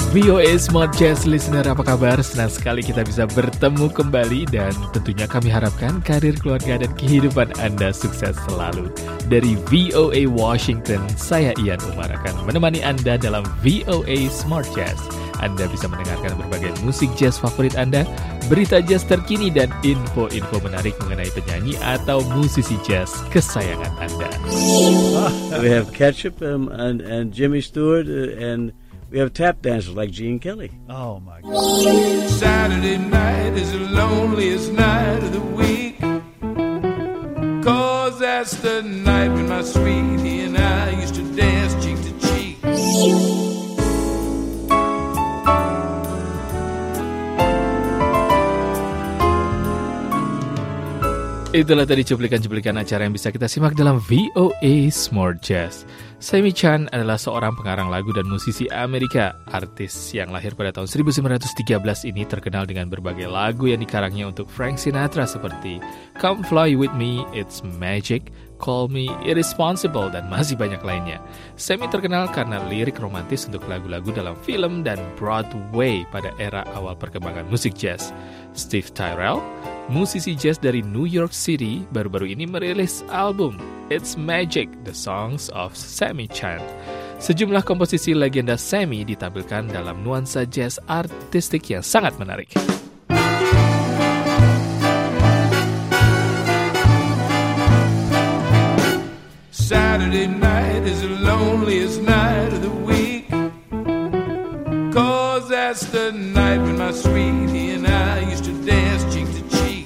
VOA Smart Jazz Listener, apa kabar? Senang sekali kita bisa bertemu kembali dan tentunya kami harapkan karir, keluarga, dan kehidupan Anda sukses selalu. Dari VOA Washington, saya Ian Umar akan menemani Anda dalam VOA Smart Jazz. Anda bisa mendengarkan berbagai musik jazz favorit Anda, berita jazz terkini, dan info-info menarik mengenai penyanyi atau musisi jazz kesayangan Anda. We have Ketchup and Jimmy Stewart and we have tap dancers like Gene Kelly. Oh, my God. Saturday night is the loneliest night of the week, 'cause that's the night when my sweetie and I used to dance cheek to cheek. Itulah tadi cuplikan-cuplikan acara yang bisa kita simak dalam VOA Smart Jazz. Sammy Chan adalah seorang pengarang lagu dan musisi Amerika. Artis yang lahir pada tahun 1913 ini terkenal dengan berbagai lagu yang dikarangnya untuk Frank Sinatra seperti Come Fly With Me, It's Magic, Call Me Irresponsible, dan masih banyak lainnya. Sammy terkenal karena lirik romantis untuk lagu-lagu dalam film dan Broadway pada era awal perkembangan musik jazz. Steve Tyrell, musisi jazz dari New York City, baru-baru ini merilis album It's Magic, The Songs of Sammy Chan. Sejumlah komposisi legenda Sammy ditampilkan dalam nuansa jazz artistik yang sangat menarik. Saturday night is the loneliest night of the week, 'cause that's the night when my sweetie and I used to dance cheek to cheek.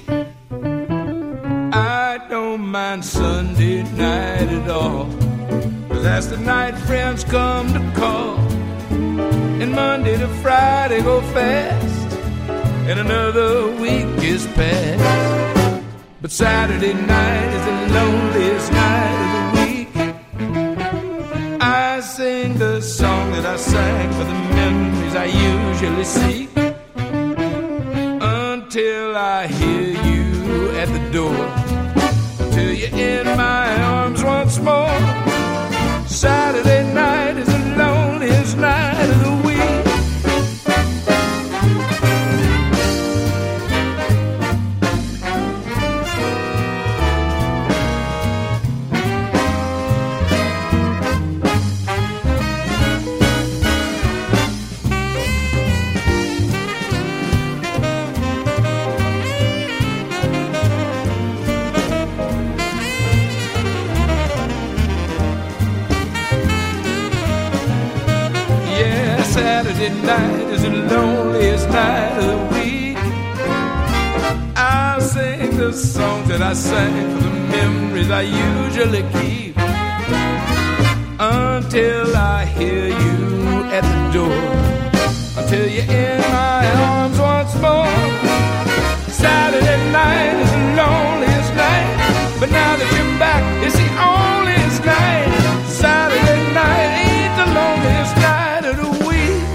I don't mind Sunday night at all, 'cause that's the night friends come to call, and Monday to Friday go fast, and another week is past. But Saturday night is the loneliest night of the week. I sing the song that I sang for the memories I usually seek, until I hear you at the door, till you're in my arms once more. Saturday night is the loneliest night of the week. Saturday night is the loneliest night of the week. I'll sing the songs that I sang for the memories I usually keep, until I hear you at the door, until you're in my arms once more. Saturday night is the loneliest night, but now that you're back, it's the onlyest night. Saturday night ain't the loneliest night of the week.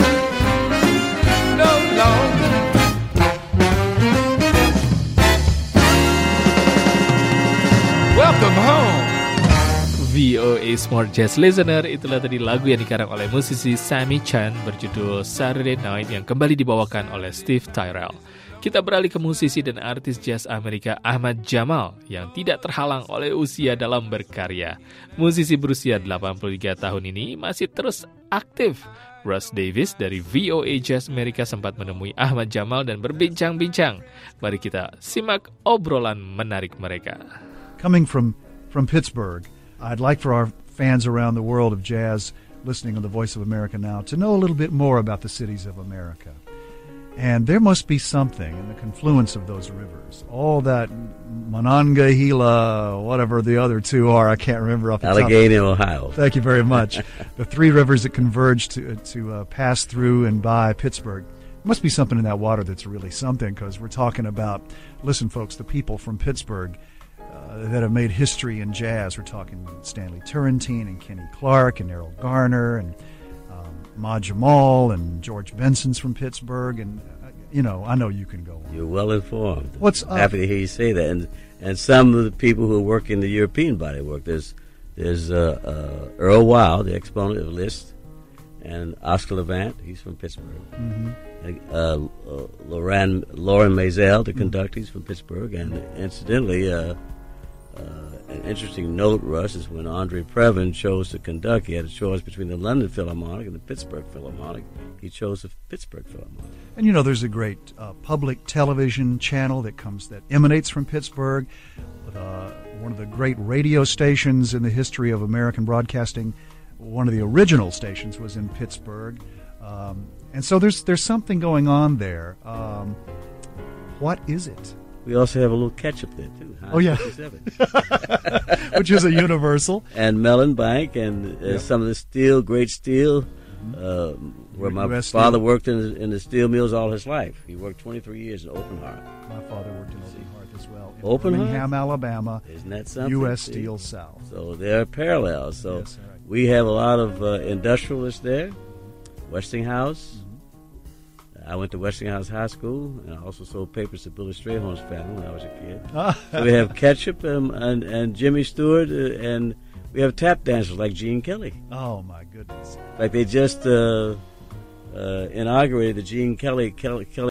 Welcome home. VOA Smart Jazz Listener, itulah tadi lagu yang dikarang oleh musisi Sammy Chan berjudul Saturday Night yang kembali dibawakan oleh Steve Tyrell. Kita beralih ke musisi dan artis jazz Amerika Ahmad Jamal yang tidak terhalang oleh usia dalam berkarya. Musisi berusia 83 tahun ini masih terus aktif. Russ Davis dari VOA Jazz Amerika sempat menemui Ahmad Jamal dan berbincang-bincang. Mari kita simak obrolan menarik mereka. Coming from Pittsburgh, I'd like for our fans around the world of jazz listening on the Voice of America now to know a little bit more about the cities of America. And there must be something in the confluence of those rivers. All that Monongahela, whatever the other two are, I can't remember off the top. Allegheny, Ohio. Thank you very much. The three rivers that converge to pass through and by Pittsburgh. There must be something in that water that's really something, because we're talking about, listen folks, the people from Pittsburgh that have made history in jazz. We're talking Stanley Turrentine and Kenny Clark and Errol Garner and Ma Jamal and George Benson's from Pittsburgh, and I know you can go on. You're well informed. What's up? Happy to hear you say that. And some of the people who work in the European body work. There's Earl Wild, the exponent of Liszt, and Oscar Levant, he's from Pittsburgh. Mm-hmm. And, Lauren Maisel, the conductor, he's from Pittsburgh. And incidentally, an interesting note, Russ, is when Andre Previn chose to conduct, he had a choice between the London Philharmonic and the Pittsburgh Philharmonic. He chose the Pittsburgh Philharmonic. And you know, there's a great public television channel that emanates from Pittsburgh. One of the great radio stations in the history of American broadcasting. One of the original stations was in Pittsburgh, and so there's something going on there. What is it? We also have a little ketchup there too. Oh yeah, which is a universal. And Mellon Bank and some of the great steel. Where my US father Steel. worked in the steel mills all his life. He worked 23 years in Open Heart. My father worked in Open Heart as well. In Open Heart? Birmingham, Alabama. Isn't that something? U.S. See? Steel South. So there are parallels. So Yes, right. we have a lot of industrialists there. Westinghouse. I went to Westinghouse High School, and I also sold papers to Billy Strayhorn's family when I was a kid. So we have Ketchup and Jimmy Stewart, and we have tap dancers like Gene Kelly. Oh my goodness. Like they just inaugurated the Gene Kelly